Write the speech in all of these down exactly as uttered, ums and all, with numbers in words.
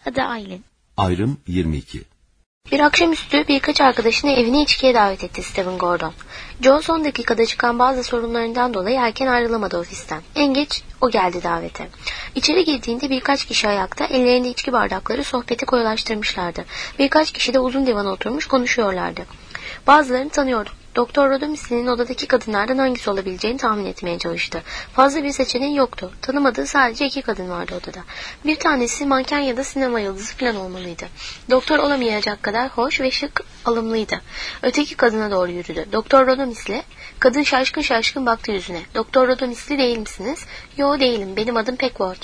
Adı Aylin. Ayrım yirmi iki. Bir akşamüstü birkaç arkadaşını evine içkiye davet etti Stephen Gordon. Joe son dakikada çıkan bazı sorunlarından dolayı erken ayrılamadı ofisten. En geç o geldi davete. İçeri girdiğinde birkaç kişi ayakta, ellerinde içki bardakları sohbeti koyulaştırmışlardı. Birkaç kişi de uzun divana oturmuş konuşuyorlardı. Bazılarını tanıyordu. Doktor Rodomisli'nin odadaki kadınlardan hangisi olabileceğini tahmin etmeye çalıştı. Fazla bir seçeneği yoktu. Tanımadığı sadece iki kadın vardı odada. Bir tanesi manken ya da sinema yıldızı falan olmalıydı. Doktor olamayacak kadar hoş ve şık, alımlıydı. Öteki kadına doğru yürüdü. Doktor Rodomisli, kadın şaşkın şaşkın baktı yüzüne. Doktor Rodomisli değil misiniz? Yo değilim, benim adım Packwood.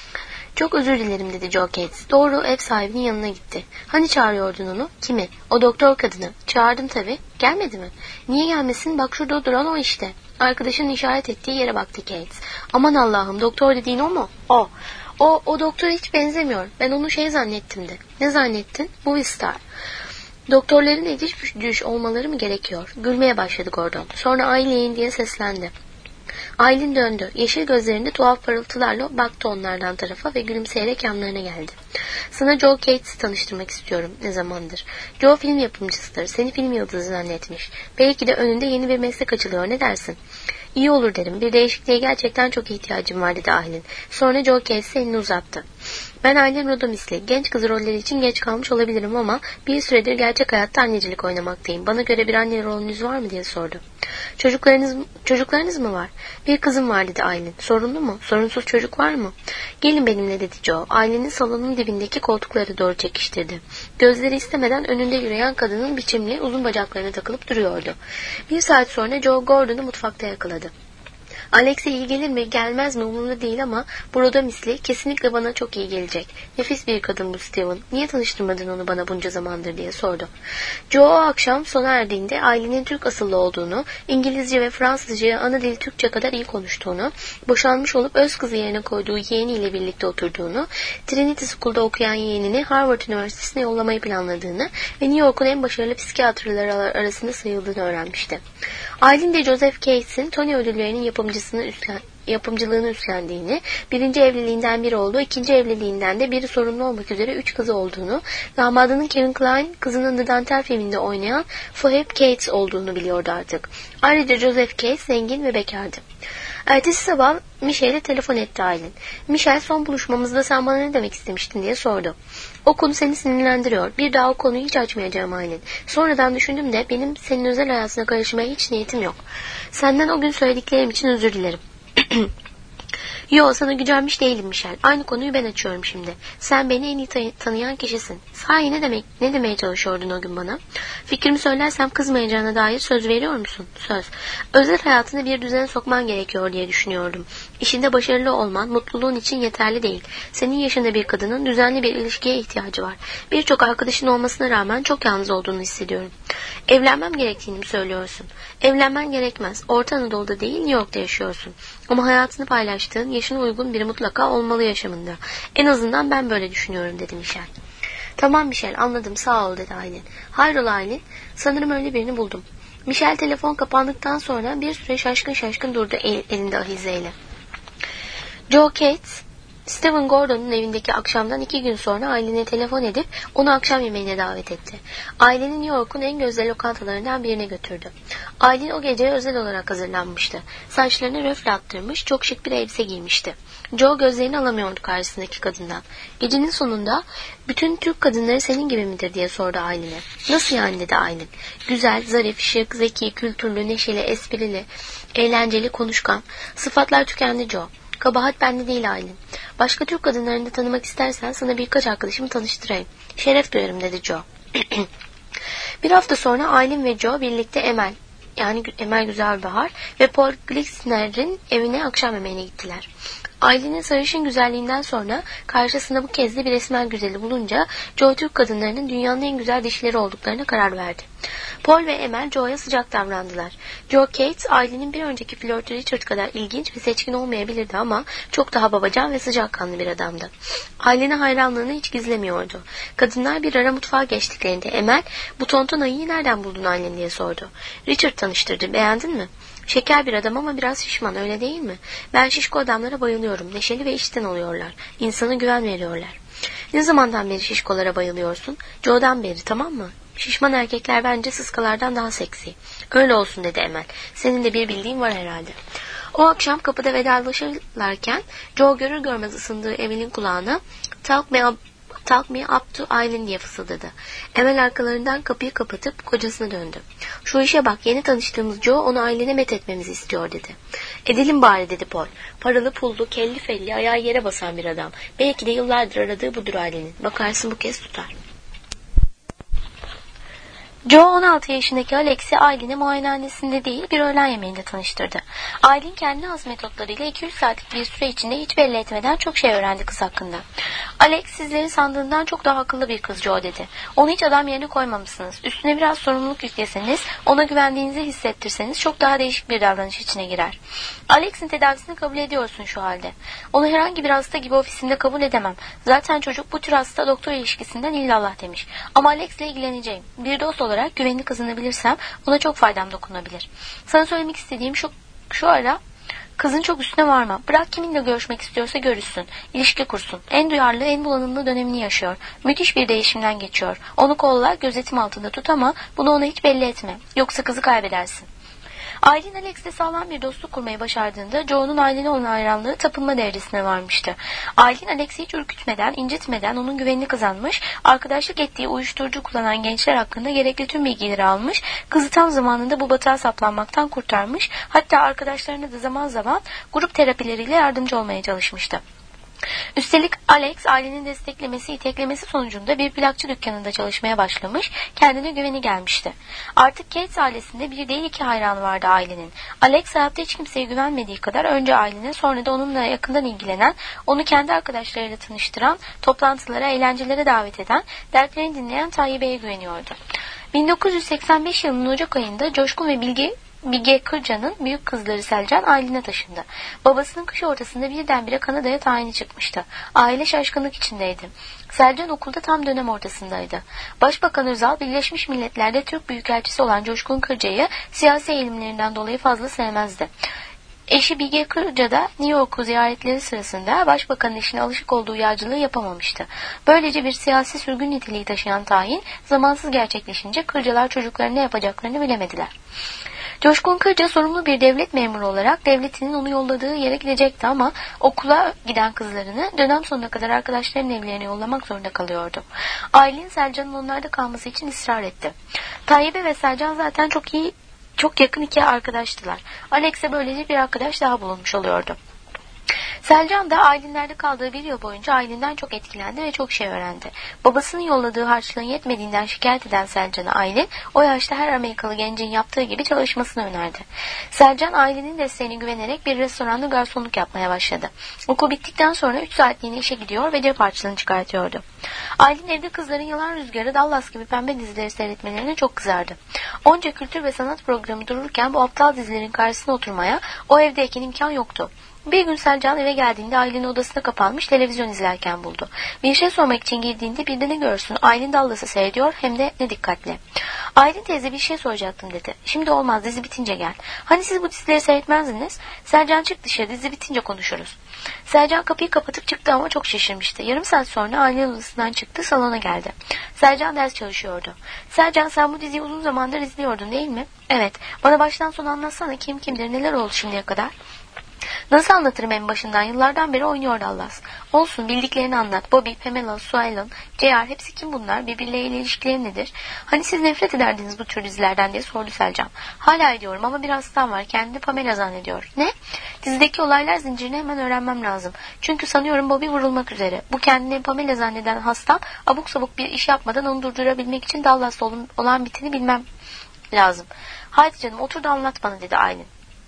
Çok özür dilerim dedi Joe Cates. Doğru ev sahibinin yanına gitti. Hani çağırıyordun onu? Kimi? O doktor kadını. Çağırdım tabii. Gelmedi mi? Niye gelmesin? Bak şurada duran o işte. Arkadaşının işaret ettiği yere baktı Cates. Aman Allah'ım, doktor dediğin o mu? O. O, o doktora hiç benzemiyor. Ben onu şey zannettim de. Ne zannettin? Movie star. Doktorların ediş düş olmaları mı gerekiyor? Gülmeye başladı Gordon. Sonra Aylin diye seslendi. Aylin döndü. Yeşil gözlerinde tuhaf parıltılarla baktı onlardan tarafa ve gülümseyerek yanlarına geldi. Sana Joe Cates'i tanıştırmak istiyorum ne zamandır. Joe film yapımcısıdır. Seni film yıldızı zannetmiş. Belki de önünde yeni bir meslek açılıyor. Ne dersin? İyi olur derim. Bir değişikliğe gerçekten çok ihtiyacım var dedi Aylin. Sonra Joe Cates'e elini uzattı. Ben Aylin Rodomisli. Genç kız rolleri için geç kalmış olabilirim ama bir süredir gerçek hayatta annecilik oynamaktayım. Bana göre bir anne rolünüz var mı diye sordu. Çocuklarınız, çocuklarınız mı var? Bir kızım var dedi Aylin. Sorunlu mu? Sorunsuz çocuk var mı? Gelin benimle dedi Joe. Aylin'in salonun dibindeki koltukları doğru çekiştirdi. Gözleri istemeden önünde yürüyen kadının biçimli uzun bacaklarına takılıp duruyordu. Bir saat sonra Joe Gordon'u mutfakta yakaladı. Alex'e iyi gelir mi gelmez mi umurumda değil ama burada misli kesinlikle bana çok iyi gelecek. Nefis bir kadın bu Steven. Niye tanıştırmadın onu bana bunca zamandır diye sordu. Joe o akşam sona erdiğinde ailenin Türk asıllı olduğunu, İngilizce ve Fransızca ana dili Türkçe kadar iyi konuştuğunu, boşanmış olup öz kızı yerine koyduğu yeğeniyle birlikte oturduğunu, Trinity School'da okuyan yeğenini Harvard Üniversitesi'ne yollamayı planladığını ve New York'un en başarılı psikiyatrları arasında sayıldığını öğrenmişti. Aylin de Joseph Cates'in Tony ödüllerinin yapımcısını üstlen, yapımcılığını üstlendiğini, birinci evliliğinden biri olduğu, ikinci evliliğinden de biri sorumlu olmak üzere üç kızı olduğunu, damadının Kevin Kline, kızının The Dantel filminde oynayan Phoebe Cates olduğunu biliyordu artık. Ayrıca Joseph Cates zengin ve bekardı. Ertesi sabah Michelle'e telefon etti Aylin. Michelle son buluşmamızda sen bana ne demek istemiştin diye sordu. O konu seni sinirlendiriyor. Bir daha o konuyu hiç açmayacağım Aylin. Sonradan düşündüm de benim senin özel hayatına karışmaya hiç niyetim yok. Senden o gün söylediklerim için özür dilerim. Yo sana gücenmiş değilim Michelle. Aynı konuyu ben açıyorum şimdi. Sen beni en iyi tay- tanıyan kişisin. Sahi ne demek, ne demeye çalışıyordun o gün bana? Fikrimi söylersem kızmayacağına dair söz veriyor musun? Söz. Özel hayatını bir düzene sokman gerekiyor diye düşünüyordum. İşinde başarılı olman mutluluğun için yeterli değil. Senin yaşında bir kadının düzenli bir ilişkiye ihtiyacı var. Birçok arkadaşın olmasına rağmen çok yalnız olduğunu hissediyorum. Evlenmem gerektiğini mi söylüyorsun? Evlenmen gerekmez. Orta Anadolu'da değil New York'ta yaşıyorsun. Ama hayatını paylaştığın, yaşına uygun biri mutlaka olmalı yaşamında. En azından ben böyle düşünüyorum dedi Michelle. Tamam Michelle anladım sağ ol dedi Aylin. Hayrola Aylin? Sanırım öyle birini buldum. Michelle telefon kapandıktan sonra bir süre şaşkın şaşkın durdu el, elinde ahizeyle. Joe Cates, Stephen Gordon'un evindeki akşamdan iki gün sonra Aylin'e telefon edip onu akşam yemeğine davet etti. Aylin'i New York'un en gözde lokantalarından birine götürdü. Aylin o geceye özel olarak hazırlanmıştı. Saçlarını röfle attırmış, çok şık bir elbise giymişti. Joe gözlerini alamıyordu karşısındaki kadından. Gecenin sonunda bütün Türk kadınları senin gibi midir diye sordu Aylin'e. Nasıl yani dedi Aylin. Güzel, zarif, şık, zeki, kültürlü, neşeli, esprili, eğlenceli, konuşkan. Sıfatlar tükendi Joe. Kabahat bende değil Aylin. Başka Türk kadınlarını da tanımak istersen sana birkaç arkadaşımı tanıştırayım. Şeref duyarım dedi Joe. Bir hafta sonra Aylin ve Joe birlikte Emel, yani Emel Güzelbahar ve Paul Glixner'in evine akşam yemeğine gittiler. Aylin'in sarışın güzelliğinden sonra karşısında bu kez de bir esmer güzeli bulunca Joe Türk kadınlarının dünyanın en güzel dişileri olduklarına karar verdi. Paul ve Emel Joe'ya sıcak davrandılar. Joe Cates, Aylin'in bir önceki flörtü Richard kadar ilginç ve seçkin olmayabilirdi ama çok daha babacan ve sıcakkanlı bir adamdı. Aylin'e hayranlığını hiç gizlemiyordu. Kadınlar bir ara mutfağa geçtiklerinde Emel, bu tonton ayıyı nereden buldun Aylin diye sordu. Richard tanıştırdı, beğendin mi? Şeker bir adam ama biraz şişman öyle değil mi? Ben şişko adamlara bayılıyorum. Neşeli ve içten oluyorlar. İnsana güven veriyorlar. Ne zamandan beri şişkolara bayılıyorsun? Joe'dan beri, tamam mı? Şişman erkekler bence sıskalardan daha seksi. Öyle olsun dedi Emel. Senin de bir bildiğin var herhalde. O akşam kapıda vedalaşırlarken Joe görür görmez ısındığı Emel'in kulağına "Talk me up, talk me up to Aileen" diye fısıldadı. Emel arkalarından kapıyı kapatıp kocasına döndü. "Şu işe bak, yeni tanıştığımız Joe onu Aileen'e methetmemizi istiyor" dedi. "Edelim bari" dedi Paul. Paralı pullu, kelli felli, ayağı yere basan bir adam. Belki de yıllardır aradığı budur Aileen'in. Bakarsın bu kez tutar. Joe on altı yaşındaki Alex'i Aileen'e muayenehanesinde değil bir öğlen yemeğinde tanıştırdı. Aileen kendi has metotlarıyla iki üç saatlik bir süre içinde hiç belli etmeden çok şey öğrendi kız hakkında. "Alex sizlerin sandığından çok daha akıllı bir kız Joe" dedi. "Onu hiç adam yerine koymamışsınız. Üstüne biraz sorumluluk yükleseniz, ona güvendiğinizi hissettirseniz çok daha değişik bir davranış içine girer. Alex'in tedavisini kabul ediyorsun şu halde. Onu herhangi bir hasta gibi ofisimde kabul edemem. Zaten çocuk bu tür hasta doktor ilişkisinden illallah demiş. Ama Alex'le ilgileneceğim. Bir dost olarak güvenini kazanabilirsem ona çok faydam dokunabilir. Sana söylemek istediğim şu, şu ara kızın çok üstüne varma. Bırak kiminle görüşmek istiyorsa görüşsün. İlişki kursun. En duyarlı, en bulanımlı dönemini yaşıyor. Müthiş bir değişimden geçiyor. Onu kolla, gözetim altında tut ama bunu ona hiç belli etme. Yoksa kızı kaybedersin." Aileen Alex'le sağlam bir dostluk kurmayı başardığında Joe'nun Aileen'e olan hayranlığı tapınma devresine varmıştı. Aileen Alex'i hiç ürkütmeden, incitmeden onun güvenini kazanmış, arkadaşlık ettiği uyuşturucu kullanan gençler hakkında gerekli tüm bilgileri almış, kızı tam zamanında bu batağa saplanmaktan kurtarmış, hatta arkadaşlarına da zaman zaman grup terapileriyle yardımcı olmaya çalışmıştı. Üstelik Alex ailenin desteklemesi, iteklemesi sonucunda bir plakçı dükkanında çalışmaya başlamış, kendine güveni gelmişti. Artık Kate ailesinde bir değil iki hayranı vardı ailenin. Alex hayatta hiç kimseye güvenmediği kadar önce ailene, sonra da onunla yakından ilgilenen, onu kendi arkadaşlarıyla tanıştıran, toplantılara, eğlencelere davet eden, dertlerini dinleyen Tayyibe'ye güveniyordu. bin dokuz yüz seksen beş yılının Ocak ayında Coşkun ve Bilge Bige Kırca'nın büyük kızları Selcan Aileen'e taşındı. Babasının kış ortasında birdenbire Kanada'ya tayini çıkmıştı. Aile şaşkınlık içindeydi. Selcan okulda tam dönem ortasındaydı. Başbakan Özal, Birleşmiş Milletler'de Türk Büyükelçisi olan Coşkun Kırca'yı siyasi eğilimlerinden dolayı fazla sevmezdi. Eşi Bilge Kırca da New York'u ziyaretleri sırasında başbakanın işine alışık olduğu yağcılığı yapamamıştı. Böylece bir siyasi sürgün niteliği taşıyan tayin zamansız gerçekleşince Kırcalar çocukların ne yapacaklarını bilemediler. Coşkun Kırca sorumlu bir devlet memuru olarak devletinin onu yolladığı yere gidecekti ama okula giden kızlarını dönem sonuna kadar arkadaşlarının evlerine yollamak zorunda kalıyordu. Aileen Selcan'ın onlarda kalması için ısrar etti. Tayyibe ve Selcan zaten çok iyi, çok yakın iki arkadaştılar. Alex'e böylece bir arkadaş daha bulunmuş oluyordu. Selcan da Aileen'lerde kaldığı bir yıl boyunca Aileen'den çok etkilendi ve çok şey öğrendi. Babasının yolladığı harçlığın yetmediğinden şikayet eden Selcan'a Aileen, o yaşta her Amerikalı gencin yaptığı gibi çalışmasını önerdi. Selcan Aileen'in desteğine güvenerek bir restoranda garsonluk yapmaya başladı. Okul bittikten sonra üç saatliğine işe gidiyor ve cep harçlığını çıkartıyordu. Aileen evde kızların Yalan Rüzgarı, Dallas gibi pembe dizileri seyretmelerine çok kızardı. Onca kültür ve sanat programı dururken bu aptal dizilerin karşısına oturmaya o evdeyken imkan yoktu. Bir gün Selcan eve geldiğinde Aileen'i odasına kapanmış televizyon izlerken buldu. Bir şey sormak için girdiğinde bir de ne görsün, Aileen Dallas'ı seyrediyor, hem de ne dikkatle. "Aileen teyze, bir şey soracaktım" dedi. "Şimdi olmaz, dizi bitince gel." "Hani siz bu dizileri seyretmezdiniz?" "Selcan çık dışarı, dizi bitince konuşuruz." Selcan kapıyı kapatıp çıktı ama çok şaşırmıştı. Yarım saat sonra Aileen odasından çıktı, salona geldi. Selcan ders çalışıyordu. "Selcan, sen bu diziyi uzun zamandır izliyordun değil mi?" "Evet." "Bana baştan sona anlatsana, kim kimdir, neler oldu şimdiye kadar?" "Nasıl anlatırım en başından? Yıllardan beri oynuyor Dallas." "Olsun, bildiklerini anlat. Bobby, Pamela, Sue Ellen, J R, hepsi kim bunlar? Birbirleriyle ilişkileri nedir?" "Hani siz nefret ederdiniz bu tür dizilerden?" diye sordu Selcan. "Hala ediyorum ama bir hastam var. Kendini Pamela zannediyor." "Ne?" "Dizideki olaylar zincirini hemen öğrenmem lazım. Çünkü sanıyorum Bobby vurulmak üzere. Bu kendini Pamela zanneden hastam abuk sabuk bir iş yapmadan onu durdurabilmek için Dallas'ta olan biteni bilmem lazım." "Haydi canım, otur da anlat bana" dedi Aileen.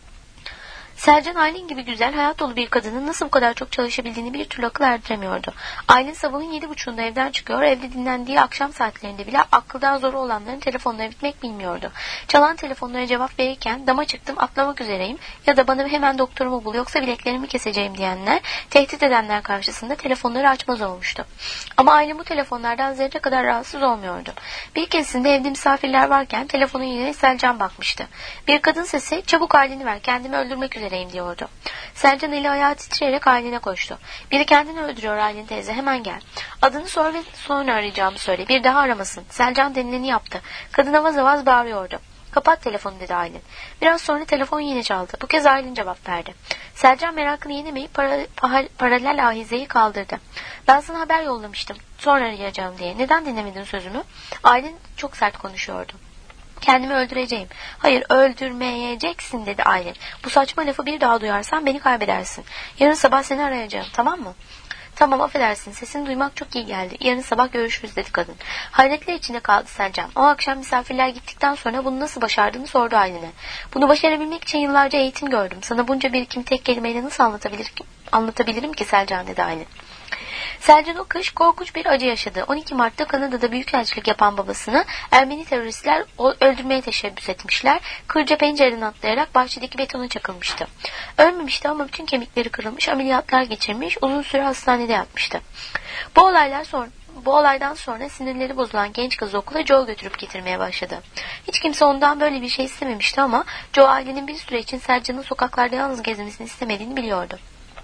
Selcan Aileen gibi güzel, hayat dolu bir kadının nasıl bu kadar çok çalışabildiğini bir türlü akıl erdiremiyordu. Aileen sabahın yedi buçuğunda evden çıkıyor, evde dinlendiği akşam saatlerinde bile akıldan zoru olanların telefonları bitmek bilmiyordu. Çalan telefonlara cevap verirken "dama çıktım, atlamak üzereyim" ya da "bana hemen doktorumu bul yoksa bileklerimi keseceğim" diyenler, tehdit edenler karşısında telefonları açmaz olmuştu. Ama Aileen bu telefonlardan zerre kadar rahatsız olmuyordu. Bir keresinde evde misafirler varken telefonu yine Selcan bakmıştı. Bir kadın sesi "çabuk Aileen'i ver, kendimi öldürmek üzere" üzereyim diyordu. Selcan eli ayağı titreyerek Aylin'e koştu. Biri kendini öldürüyor Aylin teyze, hemen gel. Adını sor ve sonra arayacağımı söyle. Bir daha aramasın. Selcan denileni yaptı. Kadın avaz avaz bağırıyordu. Kapat telefonu dedi Aylin. Biraz sonra telefon yine çaldı. Bu kez Aylin cevap verdi. Selcan merakını yenemeyip para, para, paralel ahizeyi kaldırdı. Ben sana haber yollamıştım. Sonra arayacağım diye. Neden dinlemedin sözümü? Aylin çok sert konuşuyordu. Kendimi öldüreceğim. Hayır, öldürmeyeceksin dedi Aylin. Bu saçma lafı bir daha duyarsan beni kaybedersin. Yarın sabah seni arayacağım, tamam mı? Tamam, affedersin, sesini duymak çok iyi geldi. Yarın sabah görüşürüz dedi kadın. Hayretler içinde kaldı Selcan. O akşam misafirler gittikten sonra bunu nasıl başardığını sordu Aylin'e. Bunu başarabilmek için yıllarca eğitim gördüm. Sana bunca birikimi tek kelimeyle nasıl anlatabilir, anlatabilirim ki Selcan dedi Aylin. Selcan o kış korkunç bir acı yaşadı. on iki Mart'ta Kanada'da büyükelçilik yapan babasını Ermeni teröristler öldürmeye teşebbüs etmişler. Kırca pencereden atlayarak bahçedeki betona çakılmıştı. Ölmemişti ama bütün kemikleri kırılmış, ameliyatlar geçirmiş, uzun süre hastanede yatmıştı. Bu olaylar sonra Bu olaydan sonra sinirleri bozulan genç kızı okula Joe götürüp getirmeye başladı. Hiç kimse ondan böyle bir şey istememişti ama Joe ailenin bir süre için Selcan'ın sokaklarda yalnız gezmesini istemediğini biliyordu.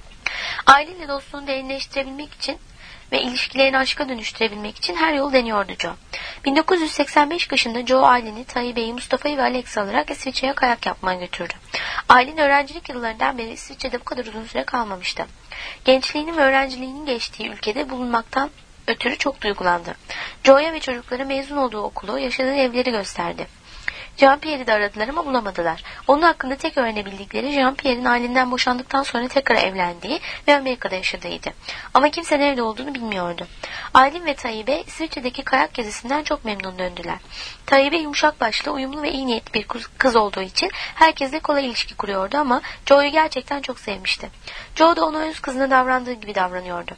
Aileyle dostluğunu derinleştirebilmek için ve ilişkilerini aşka dönüştürebilmek için her yolu deniyordu Joe. bin dokuz yüz seksen beş kışında Joe Aylin'i, Tayyip'i, Mustafa'yı ve Alex'i alarak İsviçre'ye kayak yapmaya götürdü. Aylin öğrencilik yıllarından beri İsviçre'de bu kadar uzun süre kalmamıştı. Gençliğinin ve öğrenciliğinin geçtiği ülkede bulunmaktan ötürü çok duygulandı. Joe'ya ve çocuklara mezun olduğu okulu, yaşadığı evleri gösterdi. Jean-Pierre'i de aradılar ama bulamadılar. Onun hakkında tek öğrenebildikleri Jean-Pierre'in Aylin'den boşandıktan sonra tekrar evlendiği ve Amerika'da yaşadığıydı. Ama kimse nerede olduğunu bilmiyordu. Aylin ve Tayyip'e İsviçre'deki kayak gezisinden çok memnun döndüler. Tayyip'e yumuşak başlı, uyumlu ve iyi niyetli bir kız olduğu için herkesle kolay ilişki kuruyordu ama Joe'yu gerçekten çok sevmişti. Joe da ona öz kızına davrandığı gibi davranıyordu.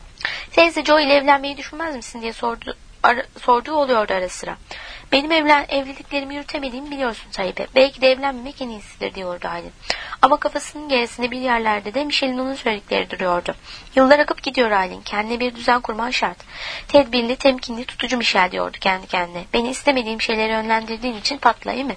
Teyze, Joe ile evlenmeyi düşünmez misin diye sordu, ara, sorduğu oluyordu ara sıra. Benim evlen, evliliklerimi yürütemediğimi biliyorsun Tayyip'e. Belki de evlenmemek en iyisidir diyordu Aylin. Ama kafasının gerisinde bir yerlerde de Michel'in onun söyledikleri duruyordu. Yıllar akıp gidiyor Aylin. Kendine bir düzen kurman şart. Tedbirli, temkinli, tutucu Michel diyordu kendi kendine. Beni istemediğim şeyleri yönlendirdiğin için patla, iyi mi?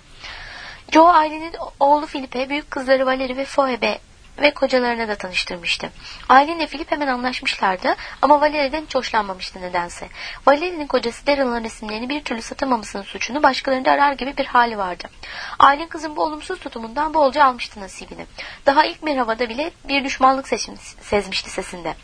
Joe Aylin'in oğlu Philip'e, büyük kızları Valerie ve Phoebe ve kocalarına da tanıştırmıştı. Aylin ile Philip hemen anlaşmışlardı ama Valerie'den hiç hoşlanmamıştı nedense. Valerie'nin kocası Daryl'ın resimlerini bir türlü satamamasının suçunu başkalarında arar gibi bir hali vardı. Aylin kızın bu olumsuz tutumundan bolca almıştı nasibini. Daha ilk merhabada bile bir düşmanlık sezmişti sesinde.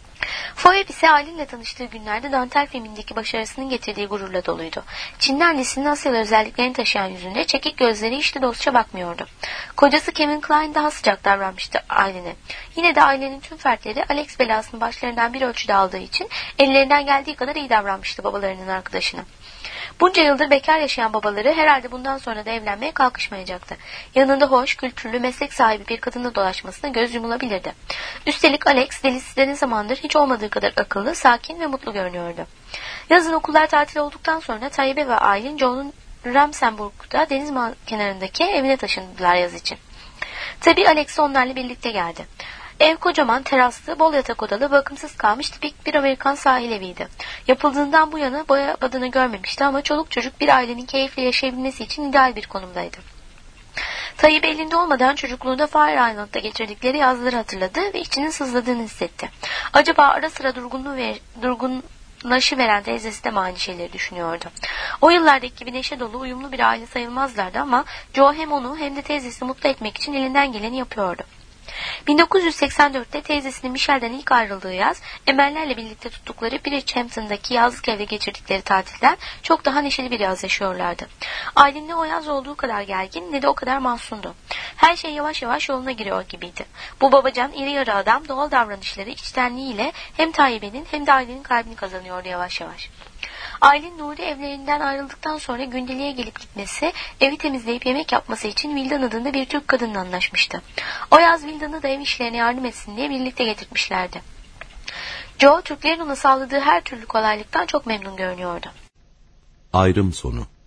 Phoebe ise Aylin'le tanıştığı günlerde dantel filmindeki başarısının getirdiği gururla doluydu. Çinli annesinin Asyalı özelliklerini taşıyan yüzünde çekik gözleri işte dostça bakmıyordu. Kocası Kevin Kline daha sıcak davranmıştı Aylin'e. Yine de ailenin tüm fertleri Alex belasını başlarından bir ölçüde aldığı için ellerinden geldiği kadar iyi davranmıştı babalarının arkadaşına. Bunca yıldır bekar yaşayan babaları herhalde bundan sonra da evlenmeye kalkışmayacaktı. Yanında hoş, kültürlü, meslek sahibi bir kadınla dolaşmasına göz yumulabilirdi. Üstelik Alex delisi de ne zamandır hiç olmadığı kadar akıllı, sakin ve mutlu görünüyordu. Yazın okullar tatil olduktan sonra Tayyip'e ve Aylin Joe'nun Ramsenburg'da deniz kenarındaki evine taşındılar yaz için. Tabii Alex onlarla birlikte geldi. Ev kocaman, teraslı, bol yatak odalı, bakımsız kalmış tipik bir Amerikan sahil eviydi. Yapıldığından bu yana boya badını görmemişti ama çoluk çocuk bir ailenin keyifle yaşayabilmesi için ideal bir konumdaydı. Tayyip elinde olmadan çocukluğunda Fire Island'da geçirdikleri yazları hatırladı ve içinin sızladığını hissetti. Acaba ara sıra durgunluğu ve durgunlaşıveren teyzesi de mi aynı şeyleri düşünüyordu? O yıllardaki gibi neşe dolu, uyumlu bir aile sayılmazlardı ama Joe hem onu hem de teyzesini mutlu etmek için elinden geleni yapıyordu. bin dokuz yüz seksen dörtte teyzesinin Michel'den ilk ayrıldığı yaz, Emellerle birlikte tuttukları Bridgehampton'daki yazlık evde geçirdikleri tatilden çok daha neşeli bir yaz yaşıyorlardı. Aylin ne o yaz olduğu kadar gergin ne de o kadar mahzundu. Her şey yavaş yavaş yoluna giriyor gibiydi. Bu babacan iri yarı adam doğal davranışları içtenliğiyle hem Tayyip'in hem de Aylin'in kalbini kazanıyordu yavaş yavaş. Aylin Nuri evlerinden ayrıldıktan sonra gündeliğe gelip gitmesi, evi temizleyip yemek yapması için Vildan adında bir Türk kadınla anlaşmıştı. O yaz Vildan'ı da ev işlerine yardım etsin diye birlikte getirmişlerdi. Joe, Türklerin ona sağladığı her türlü kolaylıktan çok memnun görünüyordu. Ayrım sonu.